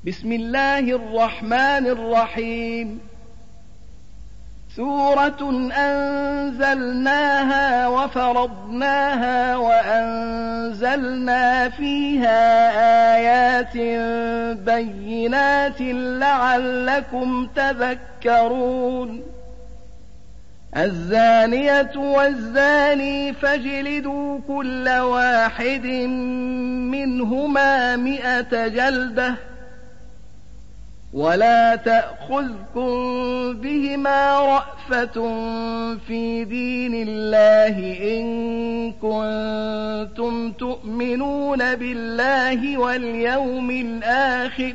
بسم الله الرحمن الرحيم. سورة أنزلناها وفرضناها وأنزلنا فيها آيات بينات لعلكم تذكرون. الزانية والزاني فاجلدوا كل واحد منهما 100 جلدة ولا تأخذكم بهما رأفة في دين الله إن كنتم تؤمنون بالله واليوم الآخر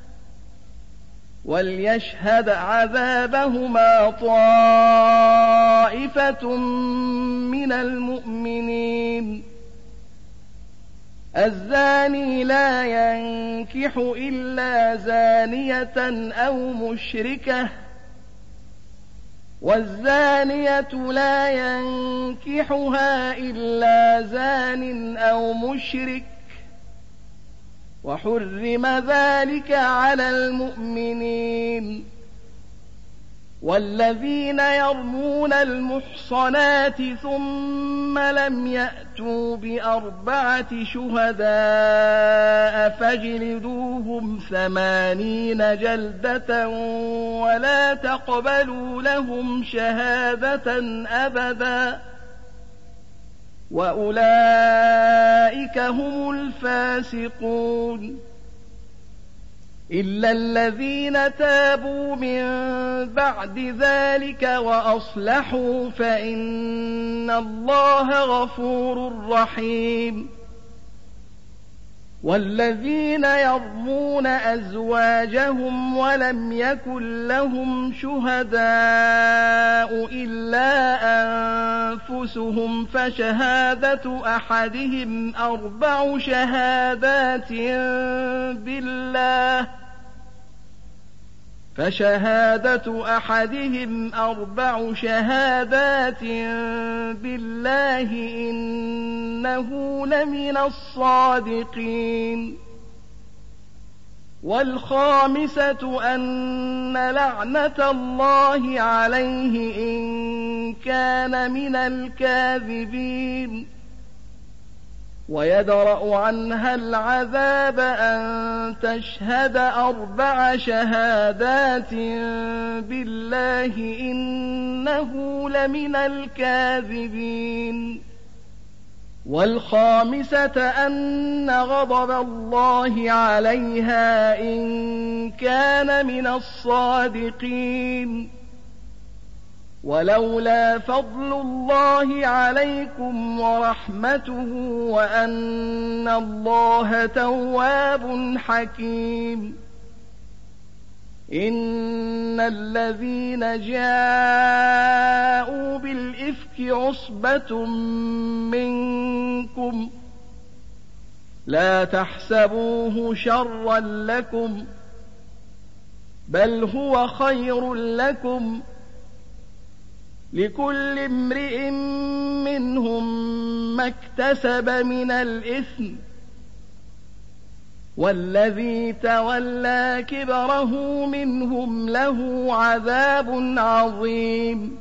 وليشهد عذابهما طائفة من المؤمنين. الزاني لا ينكح إلا زانية أو مشركة والزانية لا ينكحها إلا زان أو مشرك وحرم ذلك على المؤمنين. والذين يرمون المحصنات ثم لم يأتوا ب4 شهداء فاجلدوهم 80 جلدة ولا تقبلوا لهم شهادة أبدا وأولئك هم الفاسقون. إلا الذين تابوا من بعد ذلك وأصلحوا فإن الله غفور رحيم. والذين يرمون أزواجهم ولم يكن لهم شهداء إلا أنفسهم فشهادة أحدهم 4 شهادات بالله إنه لمن الصادقين. والخامسة أن لعنة الله عليه إن كان من الكاذبين. ويدرأ عنها العذاب أن تشهد 4 شهادات بالله إنه لمن الكاذبين. والخامسة أن غضب الله عليها إن كان من الصادقين. ولولا فضل الله عليكم ورحمته وأن الله تواب حكيم. إن الذين جاءوا بالإفك عصبة منكم لا تحسبوه شرا لكم بل هو خير لكم لكل امرئ منهم ما اكتسب من الإثم والذي تولى كبره منهم له عذاب عظيم.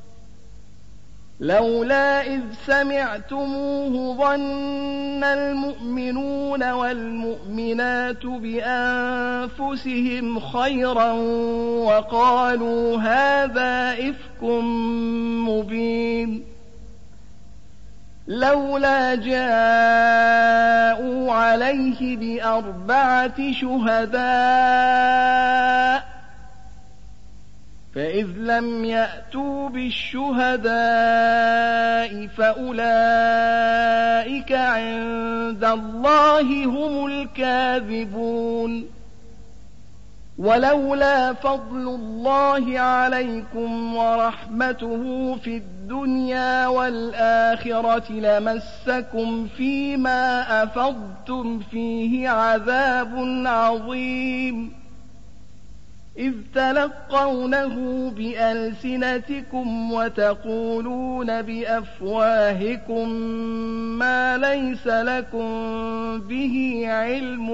لولا إذ سمعتموه ظن المؤمنون والمؤمنات بأنفسهم خيرا وقالوا هذا إفك مبين. لولا جاءوا عليه ب4 شهداء فإذ لم يأتوا بالشهداء فأولئك عند الله هم الكاذبون. ولولا فضل الله عليكم ورحمته في الدنيا والآخرة لمسكم فيما أفضتم فيه عذاب عظيم. إذ تلقونه بألسنتكم وتقولون بأفواهكم ما ليس لكم به علم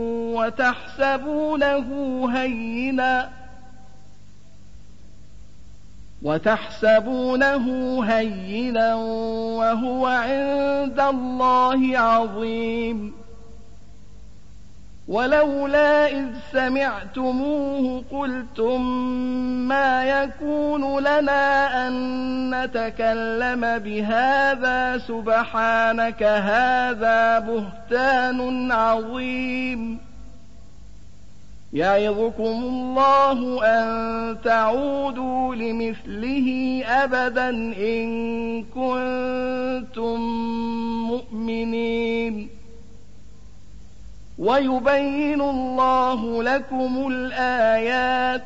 وتحسبونه هينا وهو عند الله عظيم. ولولا إذ سمعتموه قلتم ما يكون لنا أن نتكلم بهذا سبحانك هذا بهتان عظيم. يعظكم الله أن تعودوا لمثله أبدا إن كنتم مؤمنين. ويبين الله لكم الآيات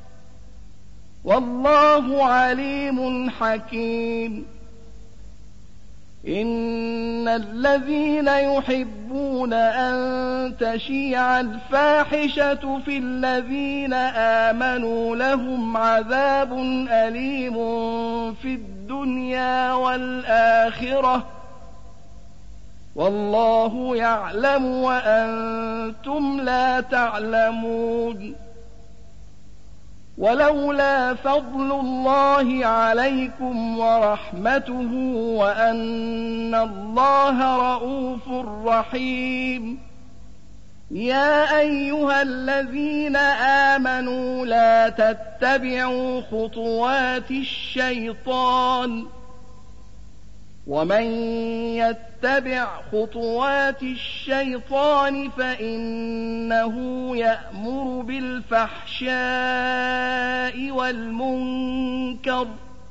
والله عليم حكيم. إن الذين يحبون أن تشيع الفاحشة في الذين آمنوا لهم عذاب أليم في الدنيا والآخرة والله يعلم وأنتم لا تعلمون. ولولا فضل الله عليكم ورحمته وأن الله رءوف رحيم. يا أيها الذين آمنوا لا تتبعوا خطوات الشيطان ومن يتبع خطوات الشيطان فإنه يأمر بالفحشاء والمنكر.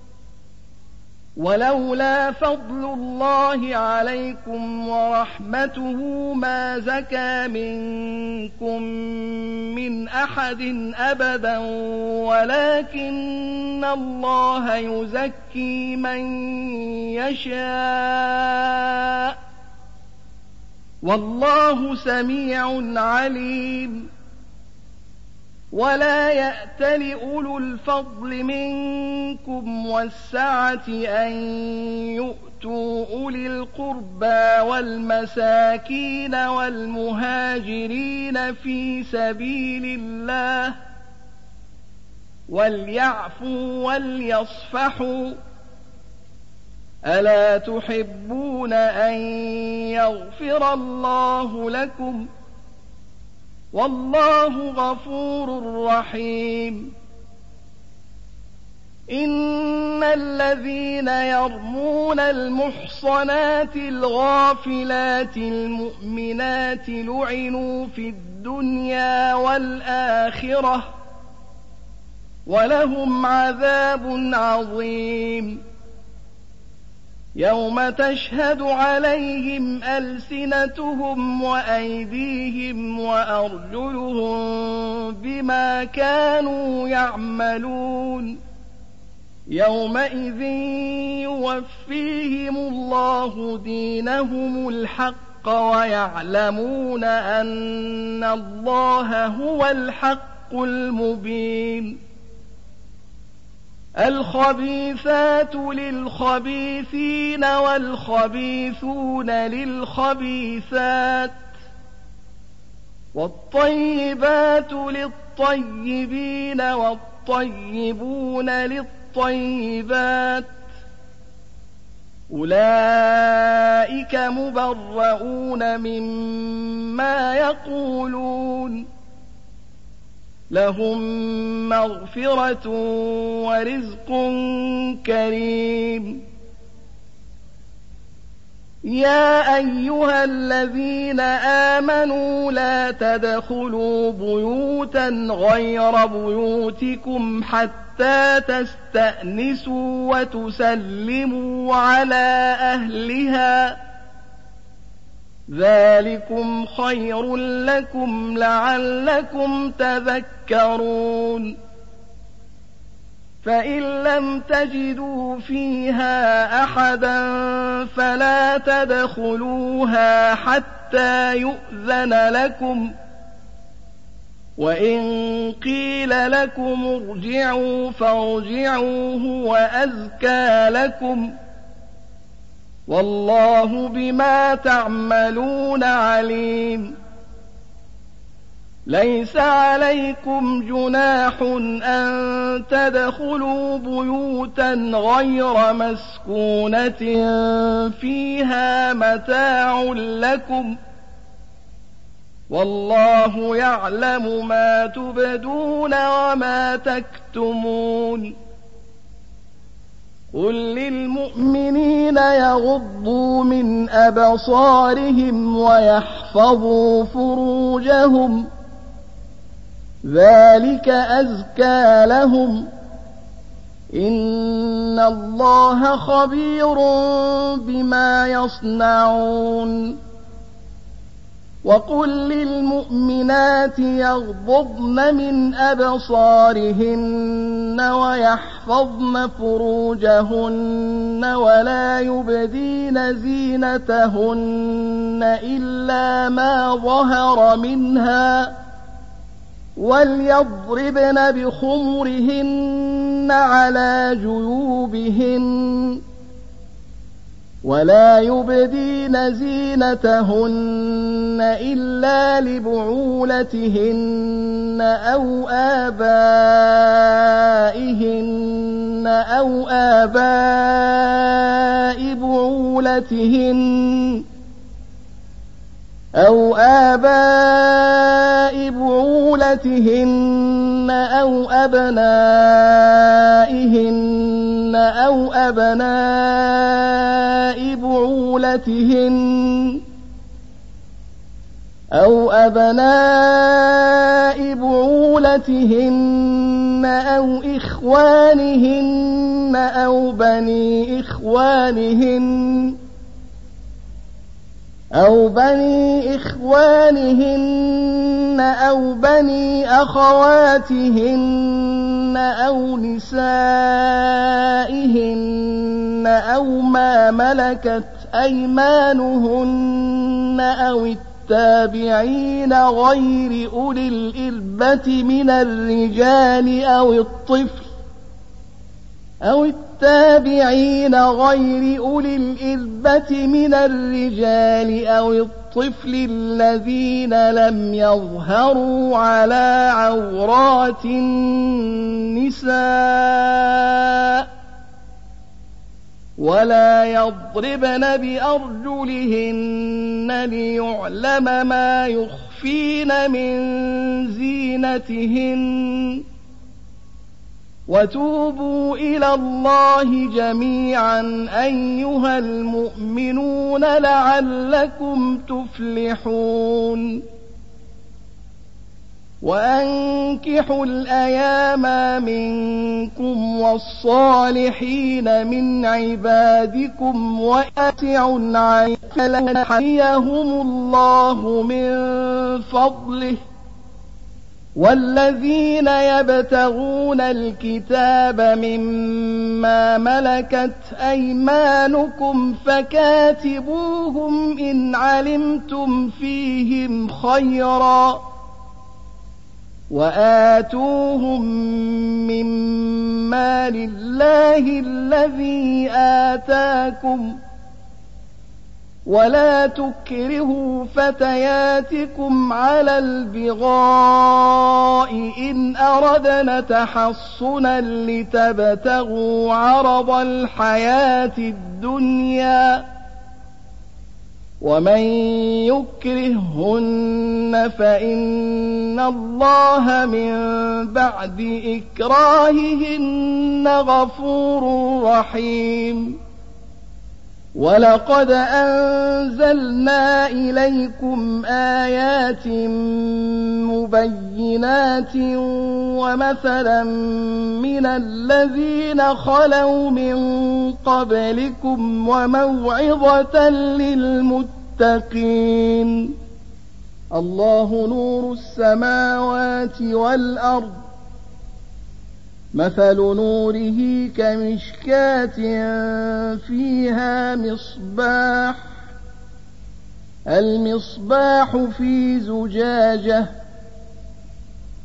ولولا فضل الله عليكم ورحمته ما زكى منكم من أحد أبدا ولكن الله يزكي من يشاء والله سميع عليم. ولا يأتل أولو الفضل منكم والسعة أن يؤتوا أولي القربى والمساكين والمهاجرين في سبيل الله وليعفوا وليصفحوا. ألا تحبون أن يغفر الله لكم والله غفور رحيم. إن الذين يرمون المحصنات الغافلات المؤمنات لعنوا في الدنيا والآخرة ولهم عذاب عظيم. يوم تشهد عليهم ألسنتهم وأيديهم وأرجلهم بما كانوا يعملون. يومئذ يوفيهم الله دينهم الحق ويعلمون أن الله هو الحق المبين. الخبيثات للخبيثين والخبيثون للخبيثات والطيبات للطيبين والطيبون للطيبات أولئك مبرؤون مما يقولون لهم مغفرة ورزق كريم. يا أيها الذين آمنوا لا تدخلوا بيوتا غير بيوتكم حتى تستأنسوا وتسلموا على أهلها ذلكم خير لكم لعلكم تذكرون. فإن لم تجدوا فيها أحدا فلا تدخلوها حتى يؤذن لكم وإن قيل لكم ارجعوا فارجعوا هو أزكى لكم والله بما تعملون عليم ليس عليكم جناح أن تدخلوا بيوتا غير مسكونة فيها متاع لكم والله يعلم ما تبدون وما تكتمون قل للمؤمنين يغضوا من أبصارهم ويحفظوا فروجهم ذلك أزكى لهم إن الله خبير بما يصنعون وقل للمؤمنات يغضضن من أبصارهن ويحفظن فروجهن ولا يبدين زينتهن إلا ما ظهر منها وليضربن بخمرهن على جيوبهن ولا يبدين زينتهن إلا لبعولتهن أو آبائهن أو آباء بعولتهن أو أبنائهن أو أبناء بعولتهن أو إخوانهن أو بني إخوانهن أو بني أخواتهن أو نسائهن أو ما ملكت أيمانهن أو التابعين غير أولي الإربة من الرجال أو الطفل الذين لم يظهروا على عورات النساء ولا يضربن بأرجلهن ليعلم ما يخفين من زينتهن وتوبوا إلى الله جميعا أيها المؤمنون لعلكم تفلحون وأنكحوا الأيام منكم والصالحين من عبادكم وأتعوا عليهم الله من فضله والذين يبتغون الكتاب مما ملكت أيمانكم فكاتبوهم إن علمتم فيهم خيرا وآتوهم مما لله الذي آتاكم ولا تكرهوا فتياتكم على البغاء إن أردنا تحصنا لتبتغوا عرض الحياة الدنيا ومن يكرههن فإن الله من بعد إكراههن غفور رحيم ولقد أنزلنا إليكم آيات مبينات ومثلا من الذين خلوا من قبلكم وموعظة للمتقين الله نور السماوات والأرض مثل نوره كمشكاة فيها المصباح في زجاجة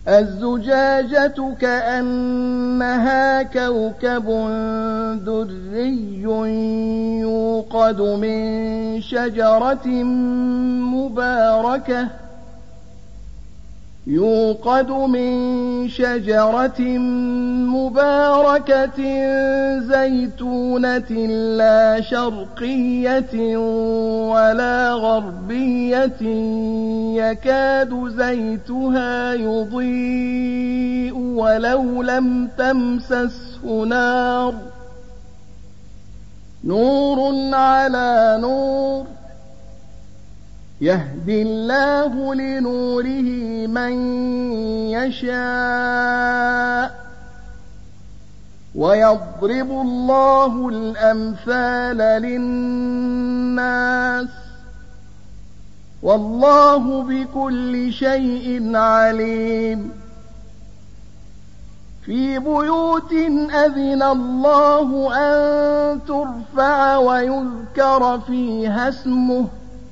الزجاجة كأنها كوكب دري يوقد من شجرة مباركة زيتونة لا شرقية ولا غربية يكاد زيتها يضيء ولو لم تمسسه نار نور على نور يهدي الله لنوره من يشاء ويضرب الله الأمثال للناس والله بكل شيء عليم في بيوت أذن الله أن ترفع ويذكر فيها اسمه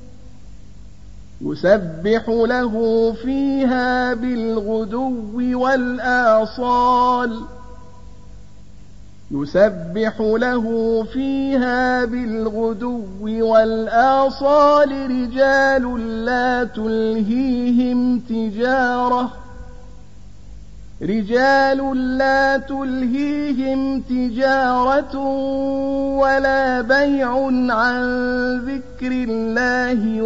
يسبح له فيها بالغدو والآصال رجال لا تلهيهم تجارة ولا بيع عن ذكر الله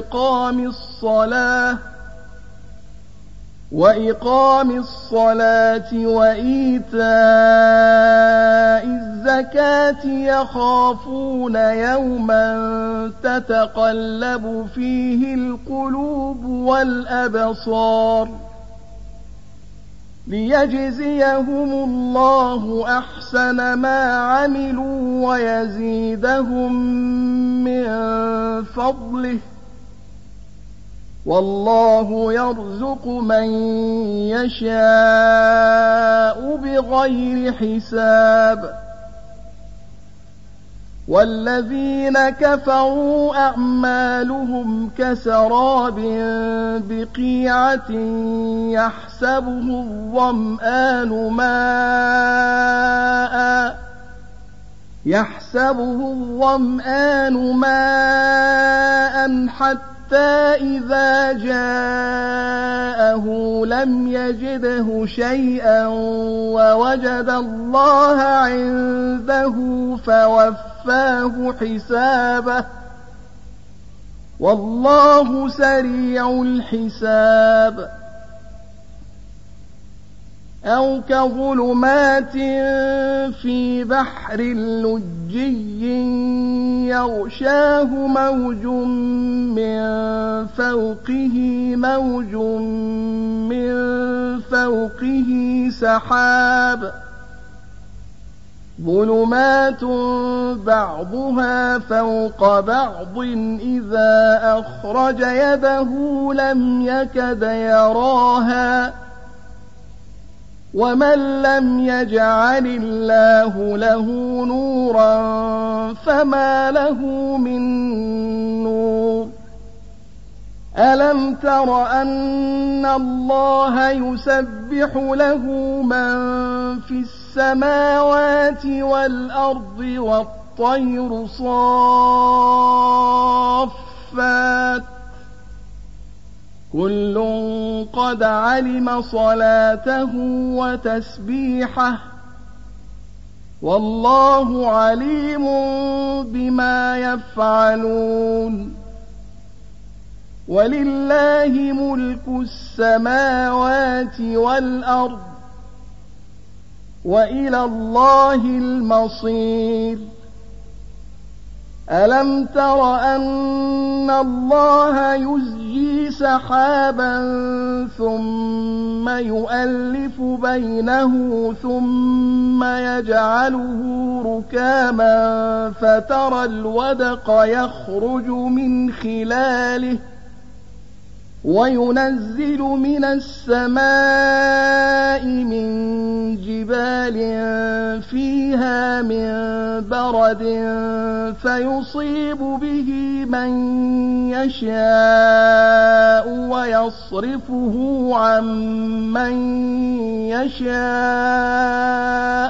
وإقام الصلاة وإيتاء الزكاة يخافون يوما تتقلب فيه القلوب والأبصار ليجزيهم الله أحسن ما عملوا ويزيدهم من فضله والله يرزق من يشاء بغير حساب والذين كفروا أعمالهم كسراب بقيعة يحسبه الظمآن ماء حتى إذا جاءه لم يجده شيئا ووجد الله عنده فوفاه حسابه والله سريع الحساب أو كظلمات في بحر لجي يغشاه موج من فوقه سحاب ظلمات بعضها فوق بعض إذا أخرج يده لم يكد يراها ومن لم يجعل الله له نورا فما له من نور ألم تر أن الله يسبح له من في السماوات والأرض والطير صافات كل قد علم صلاته وتسبيحه والله عليم بما يفعلون ولله ملك السماوات والأرض وإلى الله المصير ألم تر أن الله يزجي سحابا ثم يؤلف بينه ثم يجعله ركاما فترى الودق يخرج من خلاله وينزل من السماء من جبال فيها من برد فيصيب به من يشاء ويصرفه عن من يشاء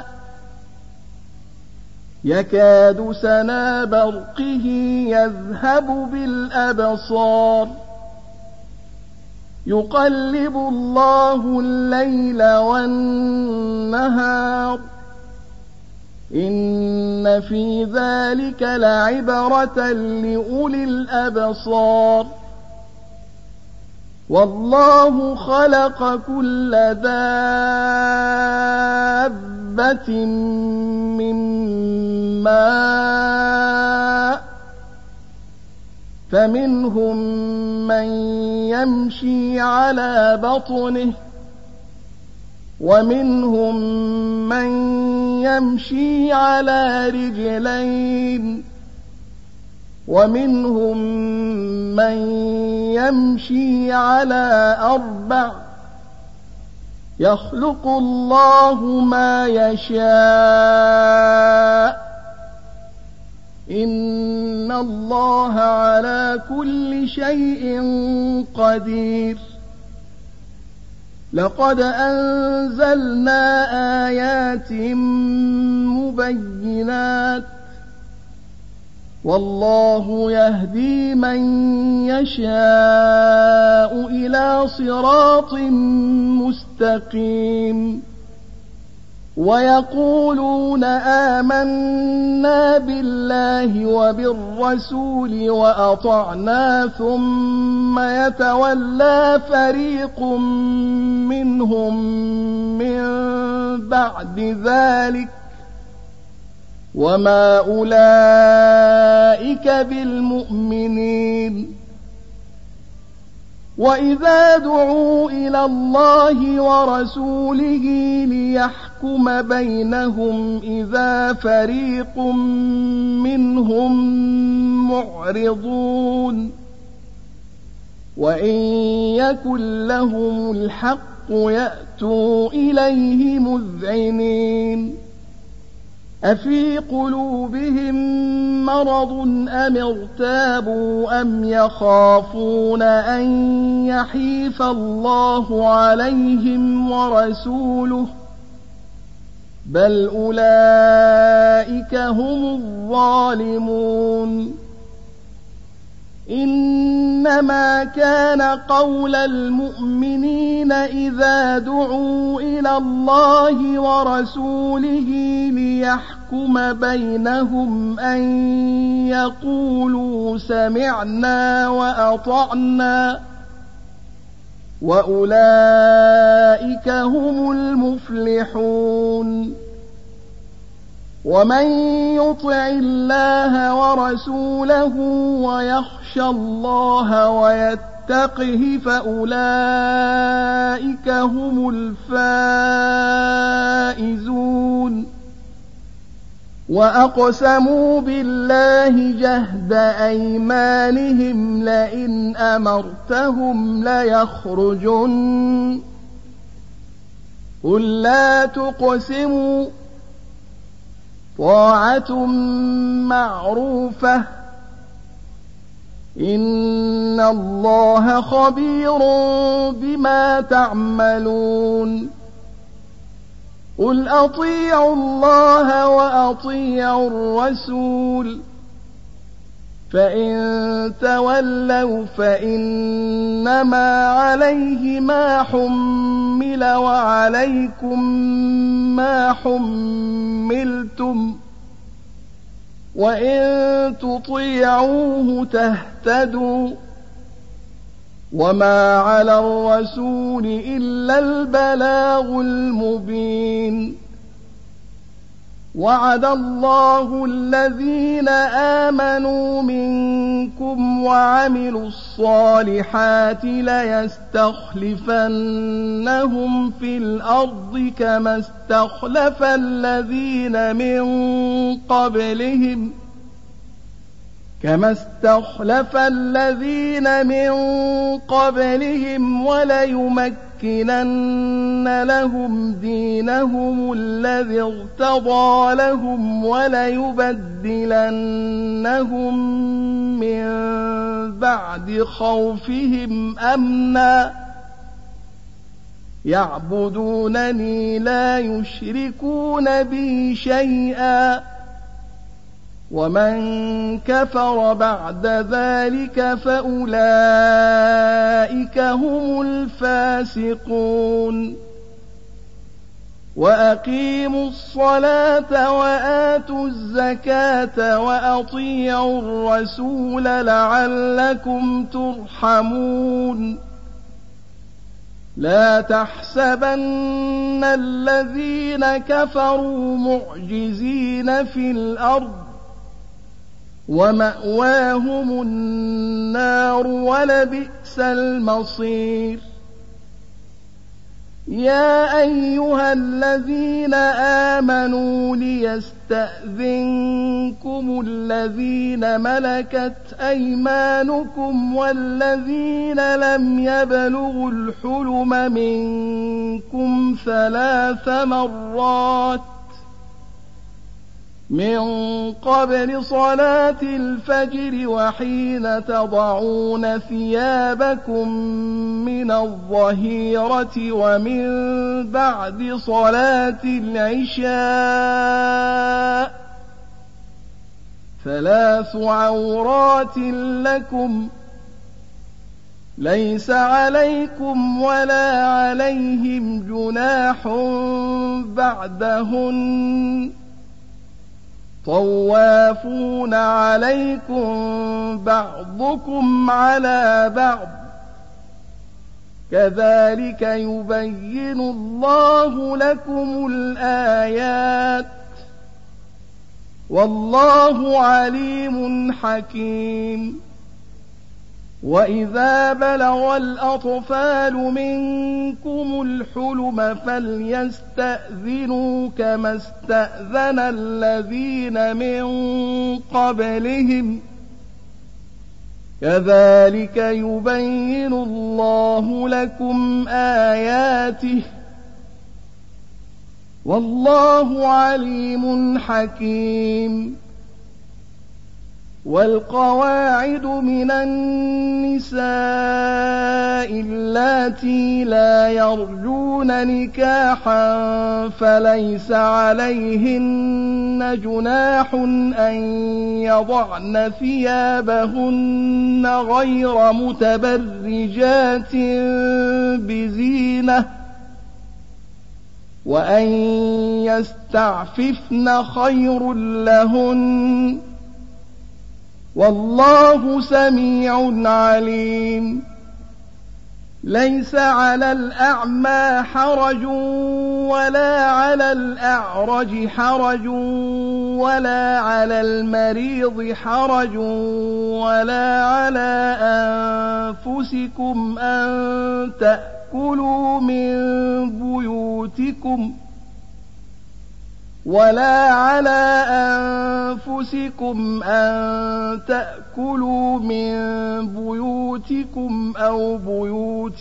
يكاد سنا برقه يذهب بالأبصار يقلب الله الليل والنهار إن في ذلك لعبرة لأولي الأبصار والله خلق كل دابة من ماء فمنهم من يمشي على بطنه ومنهم من يمشي على رجلين ومنهم من يمشي على 4 يخلق الله ما يشاء إن الله على كل شيء قدير لقد أنزلنا آيات مبينات والله يهدي من يشاء إلى صراط مستقيم ويقولون آمنا بالله وبالرسول وأطعنا ثم يتولى فريق منهم من بعد ذلك وما أولئك بالمؤمنين وإذا دعوا إلى الله ورسوله ليحكم بينهم إذا فريق منهم معرضون وإن يكن لهم الحق يأتوا إليه مذعنين أفي قلوبهم مرض أم ارتابوا أم يخافون أن يحيف الله عليهم ورسوله بل أولئك هم الظالمون إنما كان قول المؤمنين إذا دعوا إلى الله ورسوله ليحكم بينهم أن يقولوا سمعنا وأطعنا وأولئك هم المفلحون ومن يطع الله ورسوله ويخشى الله ويتقه فأولئك هم الفائزون وأقسموا بالله جهد أيمانهم لئن أمرتهم ليخرجن قل لا تقسموا طاعة معروفة إن الله خبير بما تعملون قل أطيعوا الله وأطيعوا الرسول فإن تولوا فإنما عليه ما حمل وعليكم ما حملتم وإن تطيعوه تهتدوا وما على الرسول إلا البلاغ المبين وعد الله الذين آمنوا منكم وعملوا الصالحات ليستخلفنهم في الأرض كما استخلف الذين من قبلهم كما استخلف الذين من قبلهم وليمكنن لهم دينهم الذي ارتضى لهم وليبدلنهم من بعد خوفهم أمنا يعبدونني لا يشركون بي شيئا ومن كفر بعد ذلك فأولئك هم الفاسقون وأقيموا الصلاة وآتوا الزكاة وأطيعوا الرسول لعلكم ترحمون لا تحسبن الذين كفروا معجزين في الأرض ومأواهم النار ولبئس المصير يا أيها الذين آمنوا ليستأذنكم الذين ملكت أيمانكم والذين لم يبلغوا الحلم منكم 3 مرات من قبل صلاة الفجر وحين تضعون ثيابكم من الظهيرة ومن بعد صلاة العشاء 3 عورات لكم ليس عليكم ولا عليهم جناح بعدهن طوافون عليكم بعضكم على بعض كذلك يبين الله لكم الآيات والله عليم حكيم وإذا بلغ الأطفال منكم الحلم فليستأذنوا كما استأذن الذين من قبلهم كذلك يبين الله لكم آياته والله عليم حكيم والقواعد من النساء اللاتي لا يرجون نكاحا فليس عليهن جناح أن يضعن ثيابهن غير متبرجات بزينة وأن يستعففن خير لهن والله سميع عليم ليس على الأعمى حرج ولا على الأعرج حرج ولا على المريض حرج ولا على أنفسكم أن تأكلوا من بيوتكم أو بيوت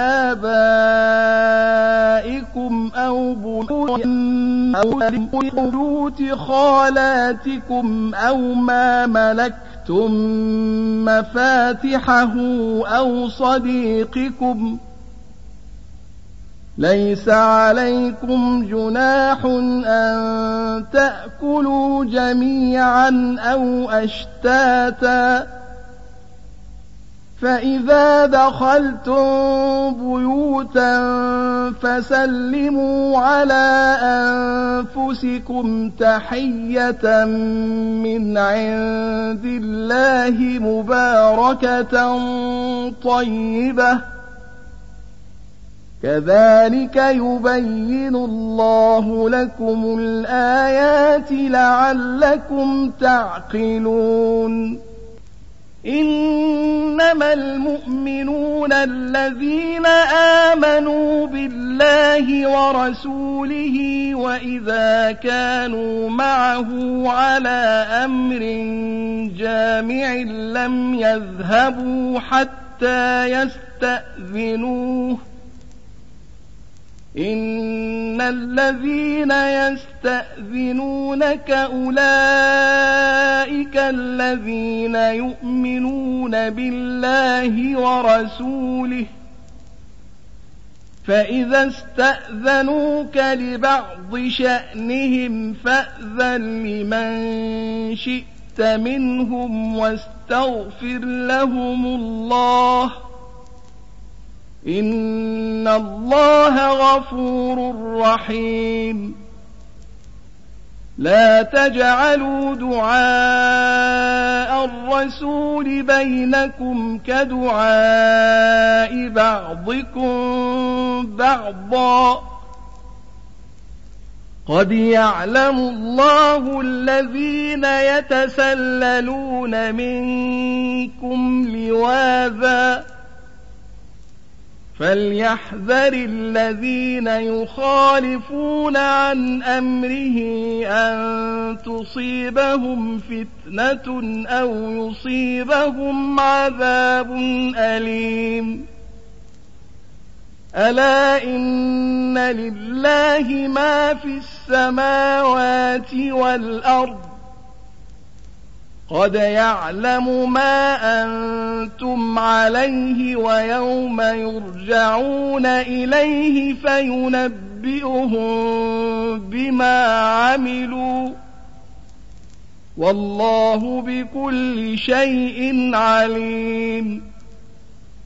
آبائكم أو بيوت خالاتكم أو ما ملكتم مفاتحه أو صديقكم ليس عليكم جناح أن تأكلوا جميعا أو أشتاتا فإذا دخلتم بيوتا فسلموا على أنفسكم تحية من عند الله مباركة طيبة كذلك يبين الله لكم الآيات لعلكم تعقلون إنما المؤمنون الذين آمنوا آمنوا بالله ورسوله وإذا كانوا معه على أمر جامع لم يذهبوا حتى يستأذنوه إن الذين يستأذنونك أولئك الذين يؤمنون بالله ورسوله فإذا استأذنوك لبعض شأنهم فأذن لمن شئت منهم واستغفر لهم الله إن الله غفور رحيم لا تجعلوا دعاء الرسول بينكم كدعاء بعضكم بعضا قد يعلم الله الذين يتسللون منكم لواذا فليحذر الذين يخالفون عن أمره أن تصيبهم فتنة أو يصيبهم عذاب أليم ألا إن لله ما في السماوات والأرض قد يعلم ما أنتم عليه ويوم يرجعون إليه فينبئهم بما عملوا والله بكل شيء عليم